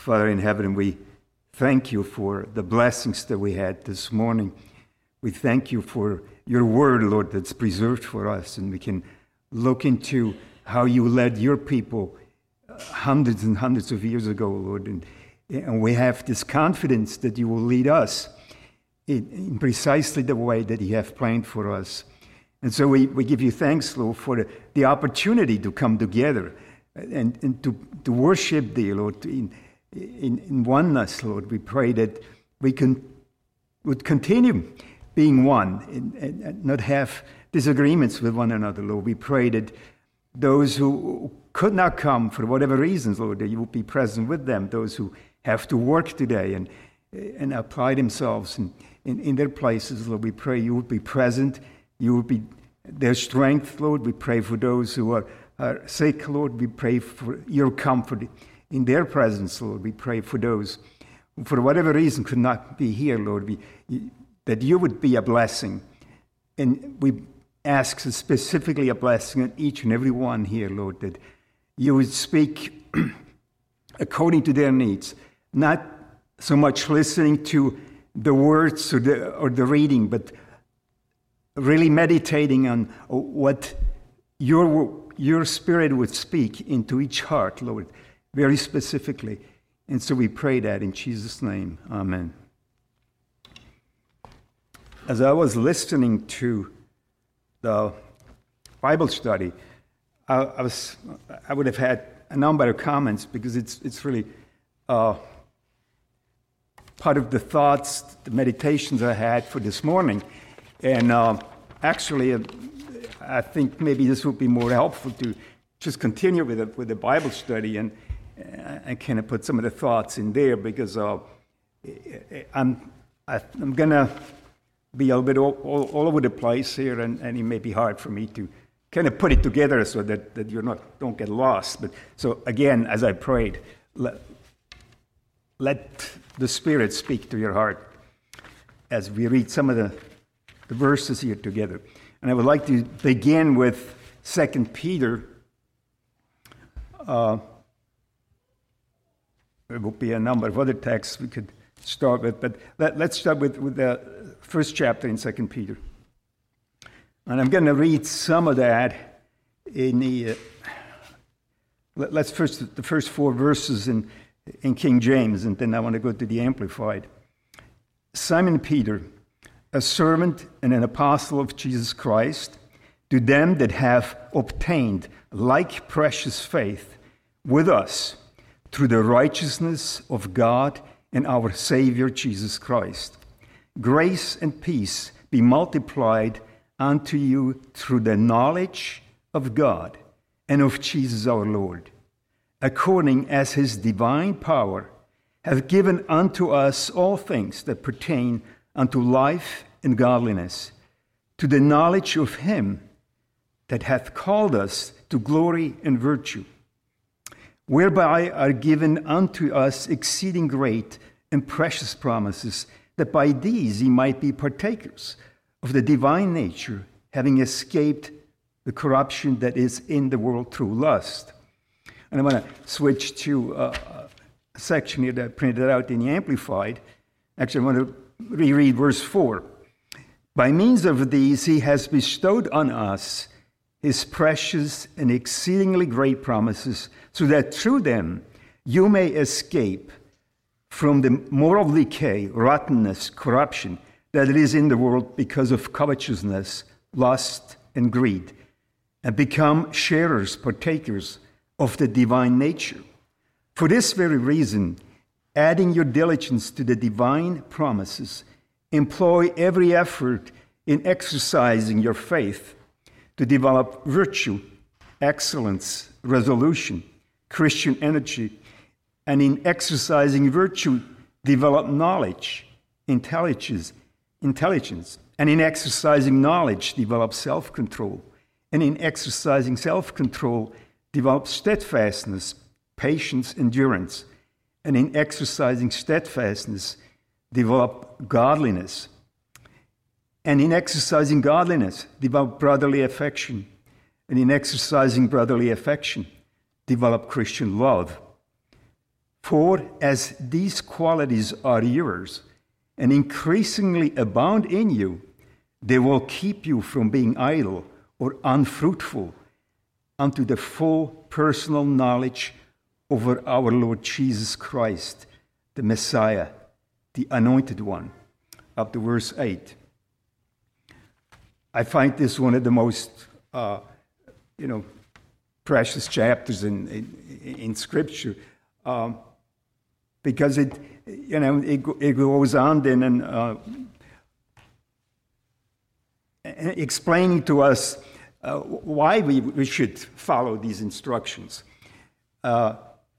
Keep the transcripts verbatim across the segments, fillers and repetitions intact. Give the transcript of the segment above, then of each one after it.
Father in heaven, we thank you for the blessings that we had this morning. We thank you for your word, Lord, that's preserved for us, and we can look into how you led your people hundreds and hundreds of years ago, Lord, and, and we have this confidence that you will lead us in, in precisely the way that you have planned for us. And so we, we give you thanks, Lord, for the, the opportunity to come together and, and to, to worship thee, Lord, in, in, in oneness, Lord. We pray that we can would continue being one and, and, and not have disagreements with one another, Lord. We pray that those who could not come for whatever reasons, Lord, that you would be present with them, those who have to work today and, and apply themselves in, in, in their places, Lord. We pray you would be present, you would be their strength, Lord. We pray for those who are, are sick, Lord. We pray for your comfort in their presence, Lord. We pray for those who, for whatever reason, could not be here, Lord, we, that you would be a blessing. And we ask specifically a blessing on each and every one here, Lord, that you would speak according to their needs, not so much listening to the words or the, or the reading, but really meditating on what your, your Spirit would speak into each heart, Lord, very specifically. And so we pray that in Jesus' name. Amen. As I was listening to the Bible study, I, I was I would have had a number of comments because it's it's really uh, part of the thoughts, the meditations I had for this morning. And uh, actually, uh, I think maybe this would be more helpful to just continue with the, with the Bible study and and kind of put some of the thoughts in there because uh, I'm I, I'm gonna be a little bit all, all, all over the place here, and, and it may be hard for me to kind of put it together so that, that you're not don't get lost. But so again, as I prayed, let, let the Spirit speak to your heart as we read some of the the verses here together. And I would like to begin with Second Peter. Uh, there will be a number of other texts we could start with, but let, let's start with, with the first chapter in Second Peter. And I'm going to read some of that in the, uh, let, let's first, the first four verses in, in King James, and then I want to go to the Amplified. Simon Peter, a servant and an apostle of Jesus Christ, to them that have obtained like precious faith with us through the righteousness of God and our Savior Jesus Christ. Grace and peace be multiplied unto you through the knowledge of God and of Jesus our Lord, according as his divine power hath given unto us all things that pertain unto life and godliness, to the knowledge of him that hath called us to glory and virtue, whereby are given unto us exceeding great and precious promises, that by these ye might be partakers of the divine nature, having escaped the corruption that is in the world through lust. And I want to switch to a section here that I printed out in the Amplified. Actually, I want to reread verse four. By means of these he has bestowed on us his precious and exceedingly great promises, so that through them you may escape from the moral decay, rottenness, corruption that it is in the world because of covetousness, lust, and greed, and become sharers, partakers of the divine nature. For this very reason, adding your diligence to the divine promises, employ every effort in exercising your faith to develop virtue, excellence, resolution, Christian energy, and in exercising virtue, develop knowledge, intelligence, intelligence, and in exercising knowledge, develop self-control, and in exercising self-control, develop steadfastness, patience, endurance, and in exercising steadfastness, develop godliness, and in exercising godliness, develop brotherly affection, and in exercising brotherly affection, develop Christian love. For as these qualities are yours and increasingly abound in you, they will keep you from being idle or unfruitful unto the full personal knowledge of our Lord Jesus Christ, the Messiah, the Anointed One, up to verse eight. I find this one of the most, uh, you know, precious chapters in in, in Scripture, um, because it, you know, it, it goes on then and uh, explaining to us uh, why we, we should follow these instructions. Uh,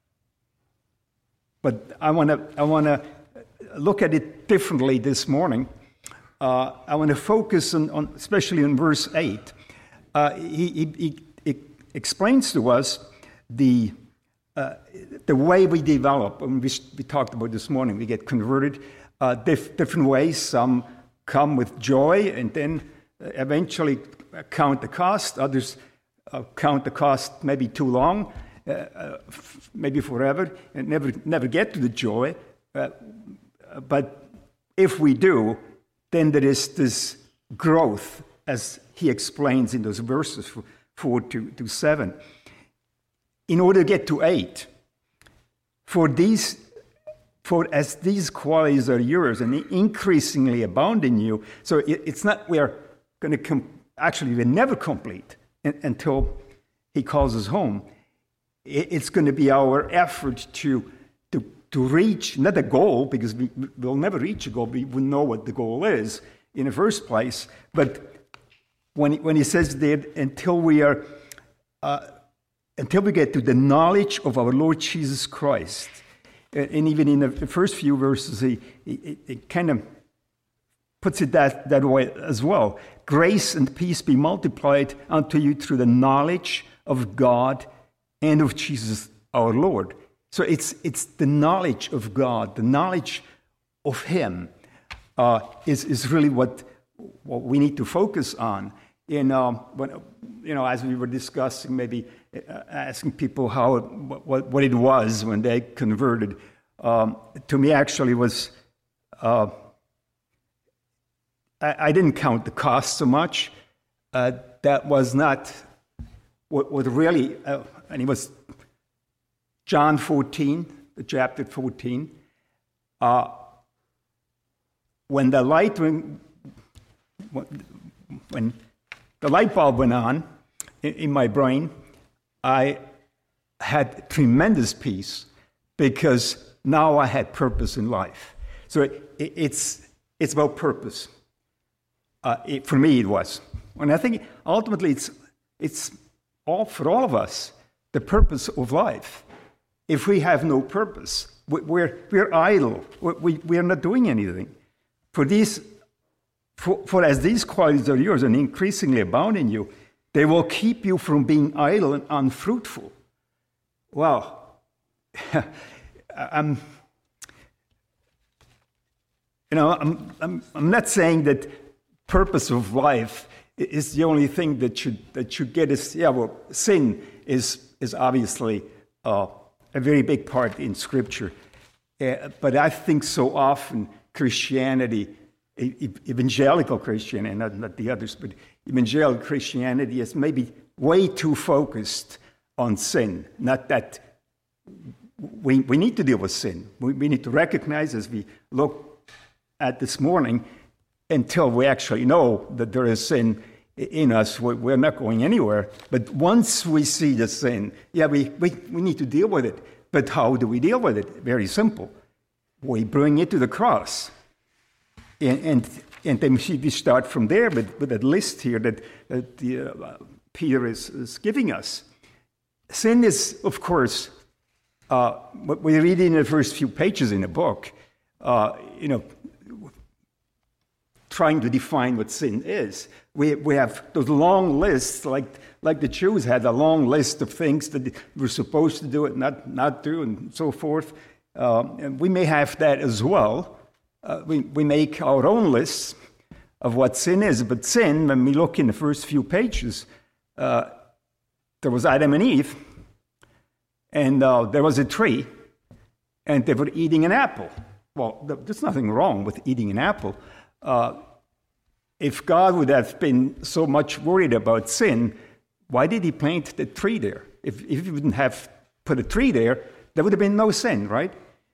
but I want to I want to look at it differently this morning. Uh, I want to focus on, on especially on verse eight. Uh, he, he, he explains to us the uh, the way we develop. And we, we talked about this morning. We get converted uh, diff, different ways. Some come with joy and then eventually count the cost. Others uh, count the cost maybe too long, uh, uh, f- maybe forever, and never never get to the joy. Uh, but if we do, then there is this growth, as he explains in those verses four to, to seven. In order to get to eight, for these, for as these qualities are yours and increasingly abound in you, so it, it's not we're going to com- actually we're never complete in, until he calls us home. It, it's going to be our effort to to to reach not a goal, because we will never reach a goal. We will know what the goal is in the first place, but when he, when he says that until we are uh, until we get to the knowledge of our Lord Jesus Christ, and even in the first few verses, he, he, he kind of puts it that, that way as well. Grace and peace be multiplied unto you through the knowledge of God and of Jesus our Lord. So it's it's the knowledge of God, the knowledge of Him uh, is is really what what we need to focus on. In um, when you know, as we were discussing, maybe uh, asking people how it, what what it was when they converted. Um, to me, actually, was uh, I, I didn't count the cost so much. Uh, that was not what, what really, uh, and it was John fourteen, the chapter fourteen. Uh, when the light when, when the light bulb went on in, in my brain, I had tremendous peace because now I had purpose in life. So it, it, it's it's about purpose. Uh, it, for me, it was, and I think ultimately it's it's all for all of us the purpose of life. If we have no purpose, we, we're we're idle. We we are not doing anything. For these, for, for as these qualities are yours and increasingly abound in you, they will keep you from being idle and unfruitful. Well, I'm, you know, I'm, I'm, I'm not saying that purpose of life is the only thing that should that should get us. Yeah, well, sin is is obviously uh, a very big part in Scripture, uh, but I think so often Christianity, evangelical Christianity, not, not the others, but evangelical Christianity is maybe way too focused on sin. Not that we we need to deal with sin. We, we need to recognize, as we look at this morning, until we actually know that there is sin in us, we're not going anywhere. But once we see the sin, yeah, we, we, we need to deal with it. But how do we deal with it? Very simple. We bring it to the cross. And, and, and then we start from there with, with that list here that, that the, uh, Peter is, is giving us. Sin is, of course, uh, what we read in the first few pages in the book, uh, you know, trying to define what sin is. We we have those long lists, like like the Jews had a long list of things that we're supposed to do and not, not do, and so forth. Um, and we may have that as well. Uh, we, we make our own lists of what sin is. But sin, when we look in the first few pages, uh, there was Adam and Eve, and uh, there was a tree, and they were eating an apple. Well, there's nothing wrong with eating an apple. Uh, if God would have been so much worried about sin, why did he plant the tree there? If, if he wouldn't have put a tree there, there would have been no sin, right?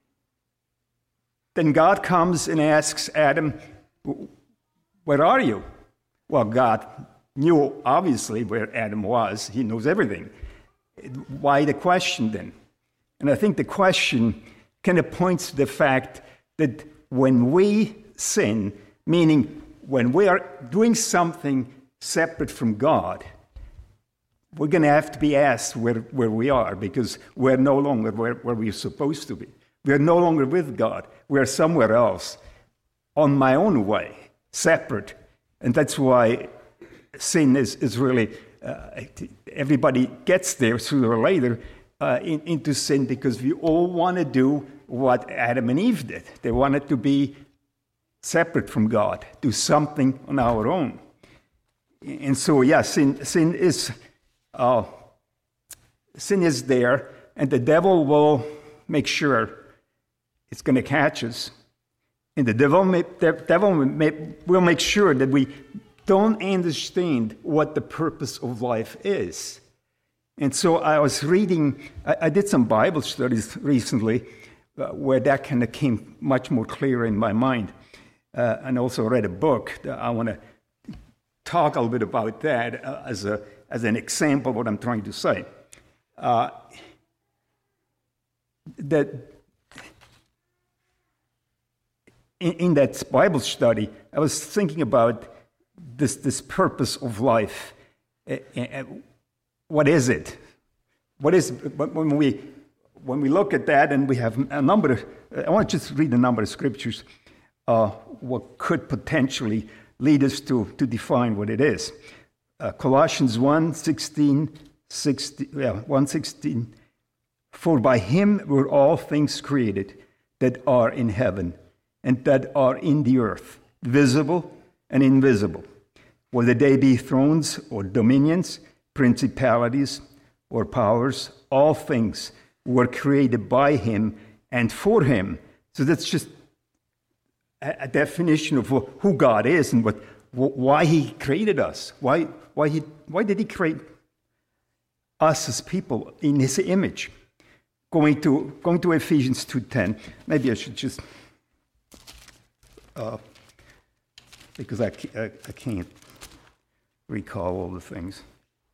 Then God comes and asks Adam, where are you? Well, God knew obviously where Adam was. He knows everything. Why the question then? And I think the question kind of points to the fact that when we sin, meaning when we are doing something separate from God, we're going to have to be asked where, where we are, because we're no longer where, where we're supposed to be. We're no longer with God. We're somewhere else, on my own way, separate. And that's why sin is, is really, uh, everybody gets there sooner or later uh, in, into sin, because we all want to do what Adam and Eve did. They wanted to be separate from God, do something on our own. And so, yeah, sin, sin is uh, sin is there, and the devil will make sure it's going to catch us. And the devil, may, the devil may, will make sure that we don't understand what the purpose of life is. And so I was reading, I, I did some Bible studies recently uh, where that kind of came much more clear in my mind. Uh, and also read a book. I want to talk a little bit about that uh, as, a, as an example of what I'm trying to say. Uh, that in, in that Bible study, I was thinking about this, this purpose of life. Uh, uh, what is it? What is when we when we look at that, and we have a number of, I want to just read a number of scriptures. Uh, what could potentially lead us to, to define what it is. Uh, Colossians one sixteen, sixteen, yeah, one sixteen, for by him were all things created that are in heaven and that are in the earth, visible and invisible, whether they be thrones or dominions, principalities or powers, all things were created by him and for him. So that's just a definition of who God is and what, why he created us. Why, why, he, why did he create us as people in his image? Going to, going to Ephesians two ten. Maybe I should just, uh, because I, I, I can't recall all the things.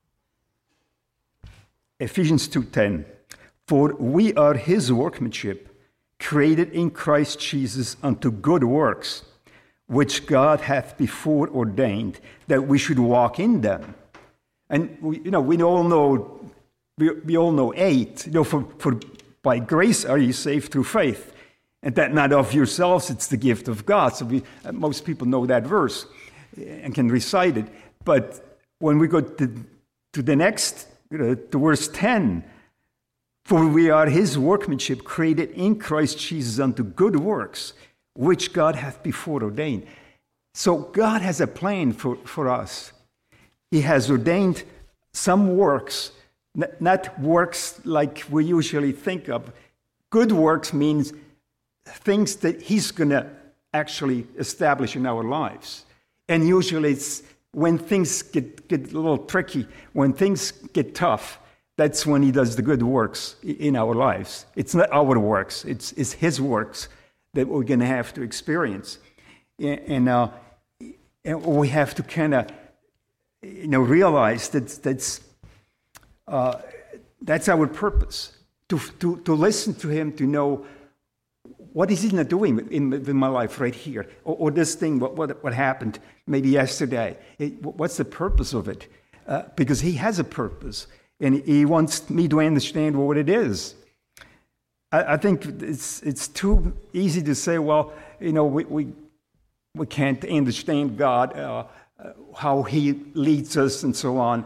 Ephesians two ten. For we are his workmanship, created in Christ Jesus unto good works, which God hath before ordained that we should walk in them. And we, you know, we all know, we, we all know eight. You know, for, for by grace are you saved through faith, and that not of yourselves; it's the gift of God. So we, uh, most people know that verse and can recite it. But when we go to to the next, you know, to verse ten. For we are his workmanship, created in Christ Jesus unto good works, which God hath before ordained. So God has a plan for, for us. He has ordained some works, not works like we usually think of. Good works means things that he's going to actually establish in our lives. And usually it's when things get, get a little tricky, when things get tough, that's when he does the good works in our lives. It's not our works. It's, it's his works that we're going to have to experience. And, uh, and we have to kind of, you know, realize that that's, uh, that's our purpose, to, to, to listen to him, to know what is he not doing in, in my life right here? Or, or this thing, what, what, what happened maybe yesterday? It, what's the purpose of it? Uh, because he has a purpose. And he wants me to understand what it is. I, I think it's it's too easy to say, well, you know, we we, we can't understand God, uh, how he leads us and so on.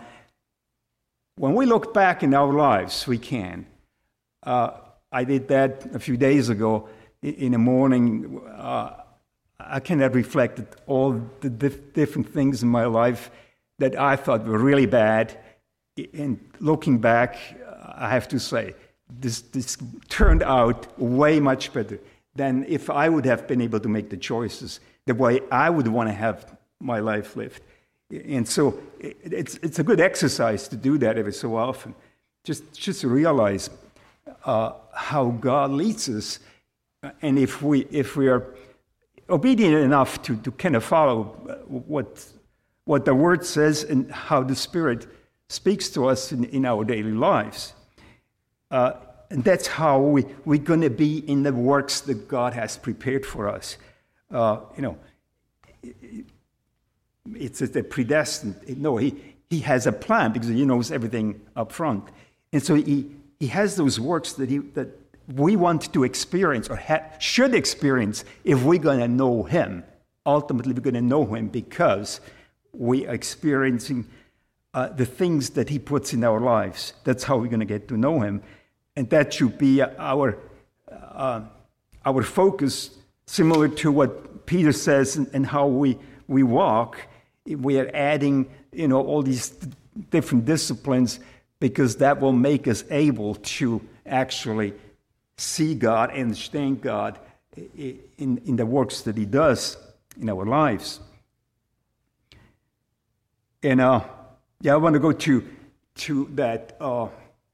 When we look back in our lives, we can. Uh, I did that a few days ago in the morning. Uh, I kind of reflected all the dif- different things in my life that I thought were really bad. And looking back, I have to say, this, this turned out way much better than if I would have been able to make the choices the way I would want to have my life lived. And so it's it's a good exercise to do that every so often. Just, just to realize uh, how God leads us, and if we if we are obedient enough to, to kind of follow what what the Word says and how the Spirit speaks to us in, in our daily lives. Uh, and that's how we, we're going to be in the works that God has prepared for us. Uh, you know, it's a predestined. No, he, he has a plan because he knows everything up front. And so he, he has those works that, he, that we want to experience or ha- should experience if we're going to know him. Ultimately, we're going to know him because we are experiencing uh, the things that he puts in our lives. That's how we're going to get to know him. And that should be our uh, our focus, similar to what Peter says and, and how we, we walk. We are adding, you know, all these different disciplines because that will make us able to actually see God and understand God in, in the works that he does in our lives. And uh, yeah, I want to go to to that uh,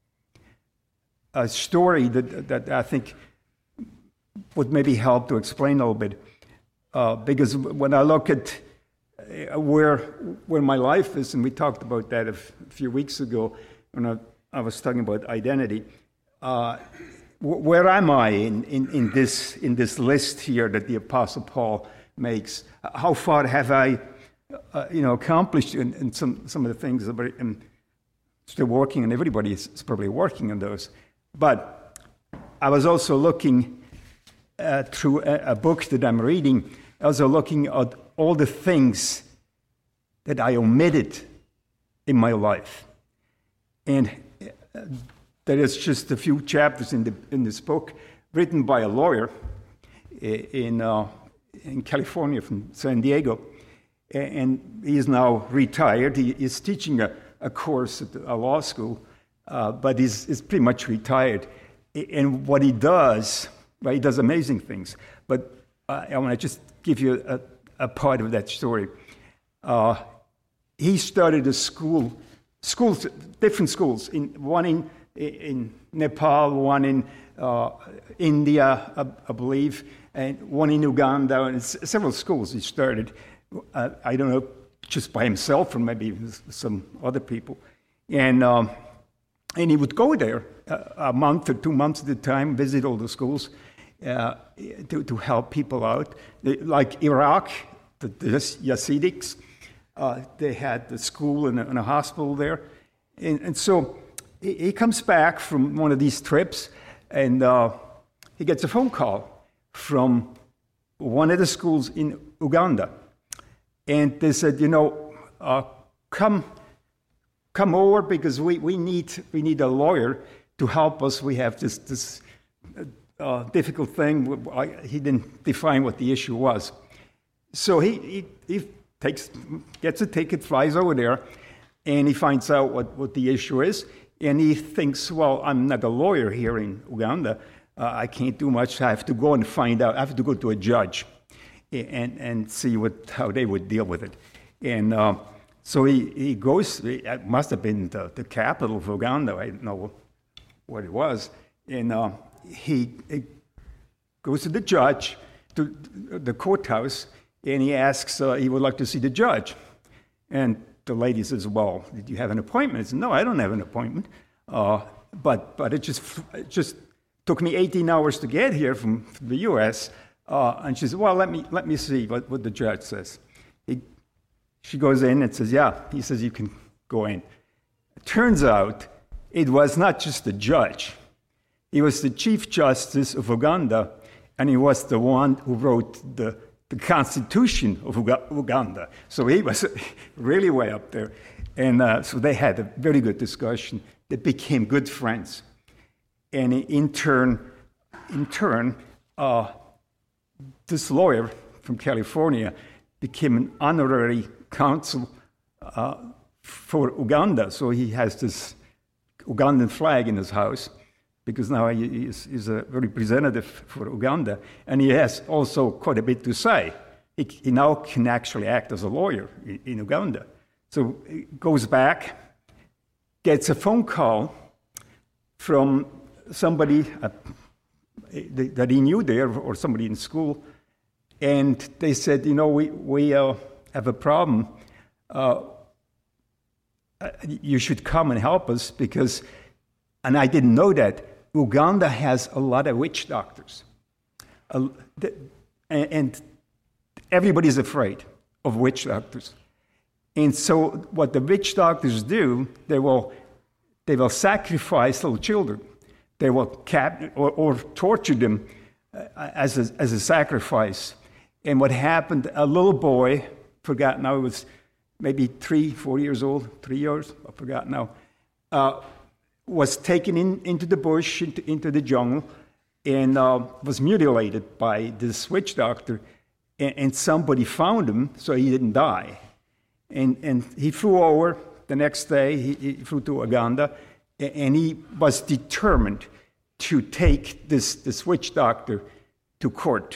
a story that that I think would maybe help to explain a little bit. Uh, because when I look at where where my life is, and we talked about that a, f- a few weeks ago when I, I was talking about identity. Uh, w- where am I in, in, in this in this list here that the Apostle Paul makes? How far have I, uh, you know, accomplished in, in some some of the things that I'm still working, and everybody is probably working on those. But I was also looking uh, through a, a book that I'm reading. I was also looking at all the things that I omitted in my life. And uh, there is just a few chapters in the in this book written by a lawyer in uh, in California, from San Diego. And he is now retired. He is teaching a, a course at a law school, uh, but he's, he's pretty much retired. And what he does, well, he does amazing things. But uh, I want to just give you a, a part of that story. Uh, he started a school, schools, different schools, in one in in Nepal, one in uh, India, I, I believe, and one in Uganda, and several schools he started. Uh, I don't know, just by himself or maybe some other people. And um, and he would go there a, a month or two months at a time, visit all the schools uh, to, to help people out. They, like Iraq, the, the Yazidis, uh, they had the school and a, and a hospital there. And, and so he, he comes back from one of these trips, and uh, he gets a phone call from one of the schools in Uganda. And they said, you know, uh, come, come over because we, we need we need a lawyer to help us. We have this this uh, difficult thing. I, he didn't define what the issue was, so he, he he takes gets a ticket, flies over there, and he finds out what, what the issue is. And he thinks, well, I'm not a lawyer here in Uganda. Uh, I can't do much. I have to go and find out. I have to go to a judge. And, and see what how they would deal with it. And uh, so he, he goes, it must have been the, the capital of Uganda, I don't know what it was. And uh, he, he goes to the judge, to the courthouse, and he asks, uh, he would like to see the judge. And the lady says, well, did you have an appointment? He says, no, I don't have an appointment. Uh, but but it just it just took me eighteen hours to get here from, from the U S Uh, and she said, well, let me let me see what, what the judge says. He, she goes in and says, yeah. He says, you can go in. It turns out it was not just the judge. He was the Chief Justice of Uganda, and he was the one who wrote the, the Constitution of Uganda. So he was really way up there. And uh, so they had a very good discussion. They became good friends. And in turn, in turn, uh, this lawyer from California became an honorary counsel uh, for Uganda. So he has this Ugandan flag in his house because now he is, is a representative for Uganda, and he has also quite a bit to say. He, he now can actually act as a lawyer in, in Uganda. So he goes back, gets a phone call from somebody uh, that he knew there, or somebody in school, and they said, you know, we, we uh, have a problem. Uh, you should come and help us because, and I didn't know that, Uganda has a lot of witch doctors. Uh, the, and everybody's afraid of witch doctors. And so what the witch doctors do, they will, they will sacrifice little children. They will cap or, or torture them uh, as a, as a sacrifice. And what happened, a little boy, forgot now, it was maybe three, four years old, three years, I forgot now, uh, was taken in, into the bush, into, into the jungle, and uh, was mutilated by this witch doctor. And, and somebody found him, so he didn't die. And, and he flew over the next day, he, he flew to Uganda, and he was determined to take this, this witch doctor to court.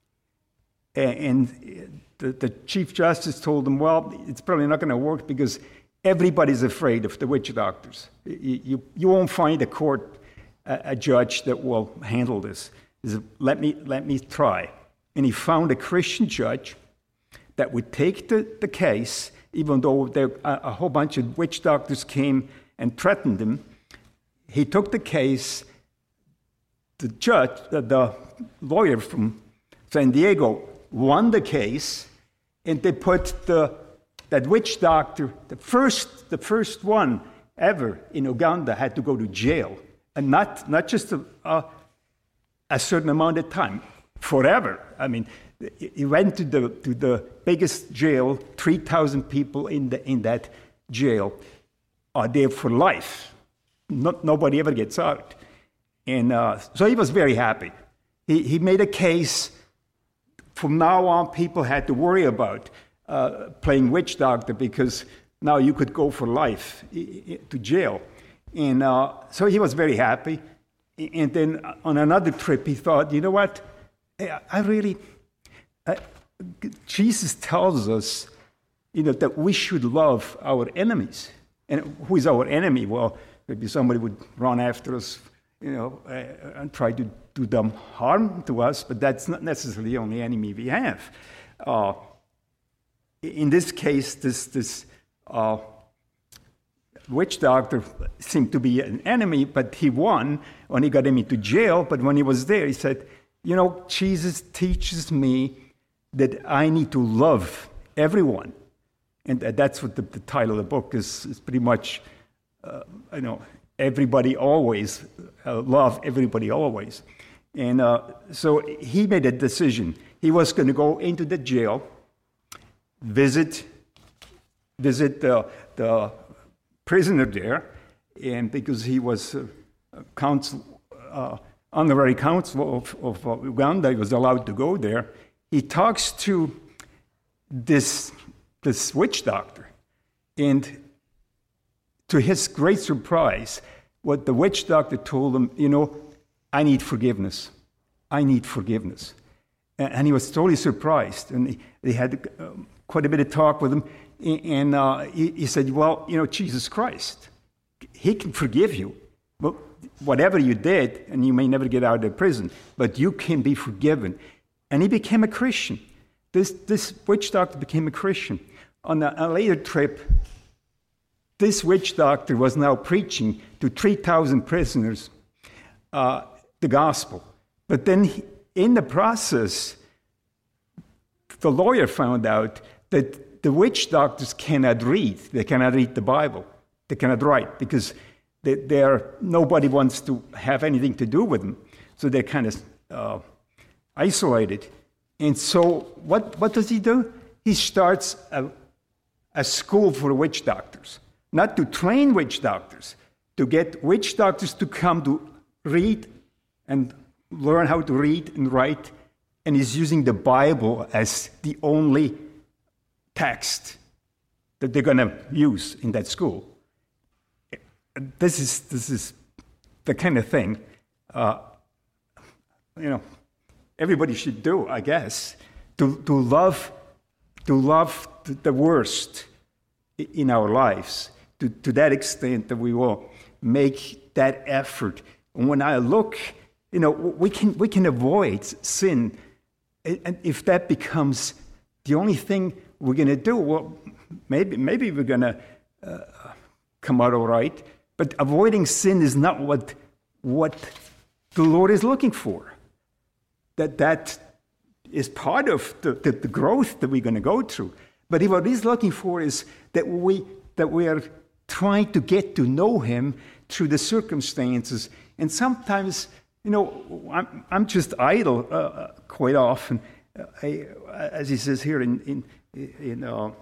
And the, the Chief Justice told him, well, it's probably not going to work because everybody's afraid of the witch doctors. You, you, you won't find a court, a, a judge that will handle this. He said, let me, let me try. And he found a Christian judge that would take the, the case, even though there, a, a whole bunch of witch doctors came and threatened him. He took the case. The judge, the, the lawyer from San Diego, won the case, and they put the that witch doctor, the first, the first one ever in Uganda, had to go to jail, and not not just a, a, a certain amount of time, forever. I mean, he went to the to the biggest jail, three thousand people in the in that jail are there for life. Not, nobody ever gets out, and uh, so he was very happy. He he made a case. From now on, people had to worry about uh, playing witch doctor because now you could go for life to jail. And uh, so he was very happy. And then on another trip, he thought, you know what? I really, uh, Jesus tells us, you know, that we should love our enemies. And who is our enemy? Well, maybe somebody would run after us, you know, uh, and try to do them harm to us, but that's not necessarily the only enemy we have. Uh, in this case, this this uh, witch doctor seemed to be an enemy, but he won when he got him into jail. But when he was there, he said, you know, Jesus teaches me that I need to love everyone. And that's what the, the title of the book is, is pretty much, uh, you know, everybody always, uh, love everybody always. And uh, so he made a decision. He was going to go into the jail, visit, visit the, the prisoner there, and because he was uh, counsel, uh, honorary counsel of, of uh, Uganda, he was allowed to go there. He talks to this, this witch doctor, and to his great surprise, what the witch doctor told him, you know, I need forgiveness. I need forgiveness. And, and he was totally surprised. And he, they had uh, quite a bit of talk with him. And uh, he, he said, well, you know, Jesus Christ, he can forgive you. Well, whatever you did, and you may never get out of prison, but you can be forgiven. And he became a Christian. This, this witch doctor became a Christian. On a, a later trip, this witch doctor was now preaching to three thousand prisoners uh, the gospel. But then he, in the process, the lawyer found out that the witch doctors cannot read. They cannot read the Bible. They cannot write because they, they are, nobody wants to have anything to do with them. So they're kind of uh, isolated. And so what, what does he do? He starts a, a school for witch doctors. Not to train witch doctors, to get witch doctors to come to read and learn how to read and write, and he's using the Bible as the only text that they're going to use in that school. This is, this is the kind of thing uh, you know, everybody should do, I guess, to, to love to love the worst in our lives, to, to that extent that we will make that effort. And when I look, you know, we can we can avoid sin, and if that becomes the only thing we're going to do, well, maybe maybe we're going to uh, come out all right. But avoiding sin is not what what the Lord is looking for. That that is part of the, the, the growth that we're going to go through. But what He's looking for is that we that we are trying to get to know Him through the circumstances. And sometimes, you know, I'm I'm just idle uh, quite often, uh, I, as He says here in in in, uh,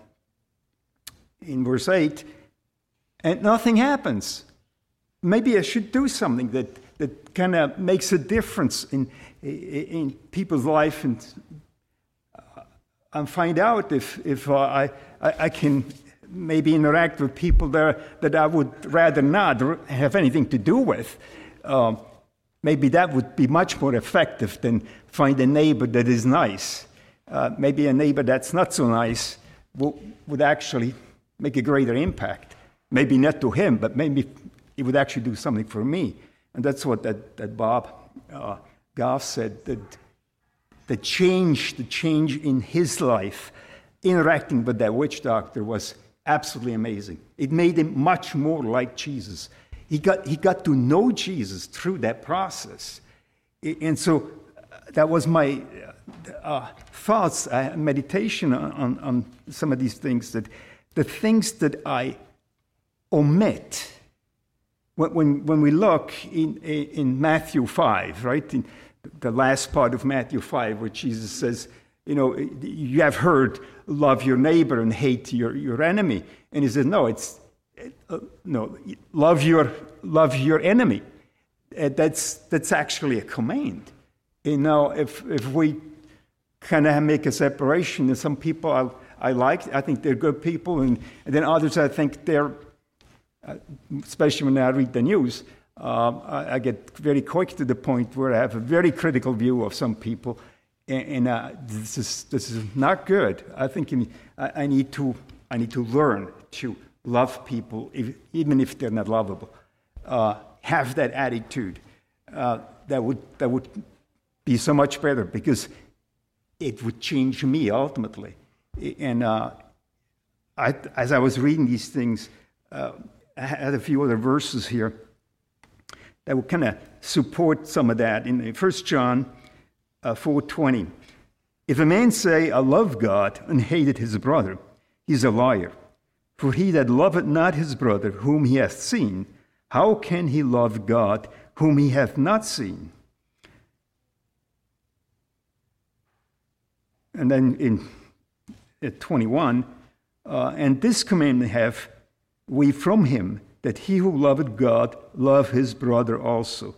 in verse eight, and nothing happens. Maybe I should do something that, that kind of makes a difference in in people's life, and uh, and find out if if uh, I, I I can maybe interact with people there that I would rather not have anything to do with. Um, maybe that would be much more effective than find a neighbor that is nice. Uh, maybe a neighbor that's not so nice will, would actually make a greater impact. Maybe not to him, but maybe it would actually do something for me. And that's what that, that Bob uh, Goff said, that the change, the change in his life, interacting with that witch doctor was absolutely amazing. It made him much more like Jesus. He got, he got to know Jesus through that process. And so that was my uh, thoughts, uh, meditation on, on, on some of these things, that the things that I omit. When, when, when we look in, in Matthew five, right, in the last part of Matthew five, where Jesus says, you know, you have heard, love your neighbor and hate your, your enemy. And he says, no, it's, uh, no, love your, love your enemy. Uh, that's, that's actually a command. You know, if, if we kind of make a separation, and some people I, I like, I think they're good people, and, and then others I think they're, Uh, especially when I read the news, uh, I, I get very quick to the point where I have a very critical view of some people, and, and uh, this is this is not good. I think I, I need to I need to learn to love people, if, even if they're not lovable. Uh, have that attitude. Uh, that would that would be so much better, because it would change me ultimately. And uh, I, as I was reading these things. Uh, I had a few other verses here that would kind of support some of that. In First John uh, four twenty, if a man say, I love God, and hated his brother, he is a liar. For he that loveth not his brother whom he hath seen, how can he love God whom he hath not seen? And then in at twenty-one, uh, and this commandment have we from him, that he who loveth God love his brother also.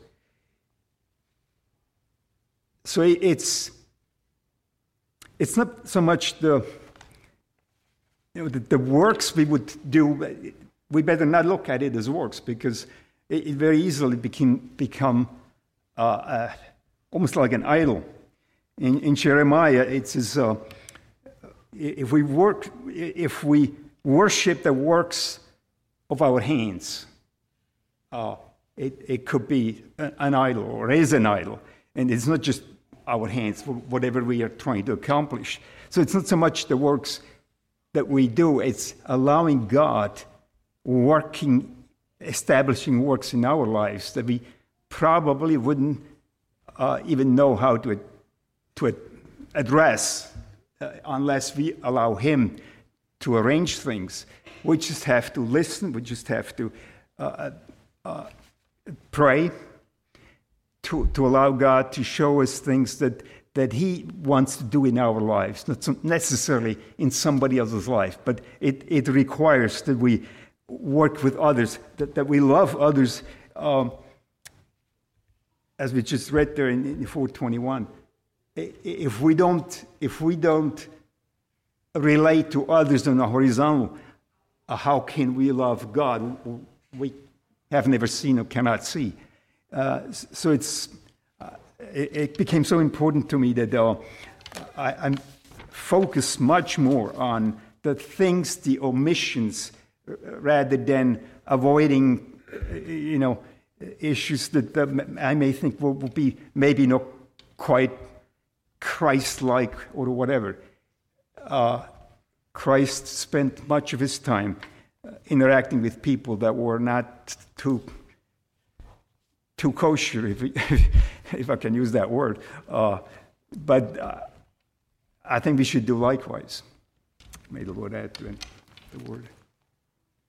So it's it's not so much the you know the, the works we would do. We better not look at it as works, because it, it very easily became become uh, uh, almost like an idol. In, in Jeremiah, it says, uh, if we work, if we worship the works of our hands, uh, it, it could be an idol, or is an idol. And it's not just our hands, for whatever we are trying to accomplish. So it's not so much the works that we do, it's allowing God working, establishing works in our lives that we probably wouldn't uh, even know how to, to address uh, unless we allow Him to arrange things. We just have to listen. We just have to uh, uh, pray to, to allow God to show us things that, that He wants to do in our lives, not necessarily in somebody else's life, but it, it requires that we work with others, that, that we love others, um, as we just read there in, in four twenty-one. If we don't, if we don't relate to others on a horizontal, how can we love God we have never seen or cannot see? Uh, so it's uh, it, it became so important to me that uh, I, I'm focused much more on the things, the omissions, rather than avoiding, you know, issues that, that I may think will, will be maybe not quite Christ-like or whatever. Uh, Christ spent much of his time uh, interacting with people that were not too too kosher, if, if I can use that word. Uh, but uh, I think we should do likewise. May the Lord add to it the word.